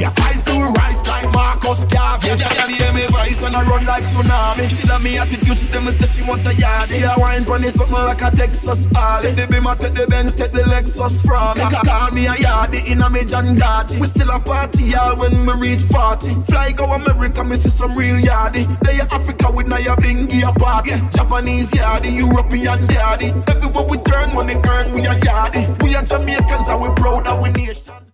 We a fight for rights like Marcus Garvey. Yeah, hear me voice and I run like tsunami. She love me attitude, she tell me that she want a yard. She a wine pon it something like a Texas Harley. Take the Beamer, take the Benz, take the Lexus from me. Call me a yardie in a me John Gotti. We still a party y'all when we reach 40. Fly go America, me see some real yardie. They Africa with now your bingy a party. Japanese yardie, European yardie. Everywhere we turn, money earn, we a yardie. We are Jamaicans and we proud of we nation.